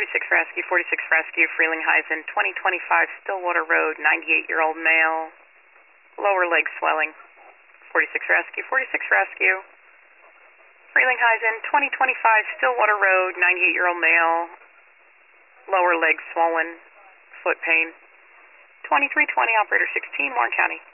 Rescue, 46 Rescue, Frelinghuysen, 2025 Stillwater Road, 98-year-old male, lower leg swelling. 46 Rescue, 46 Rescue, Frelinghuysen, 2025 Stillwater Road, 98-year-old male, lower leg swollen, foot pain. 2320, operator 16, Warren County.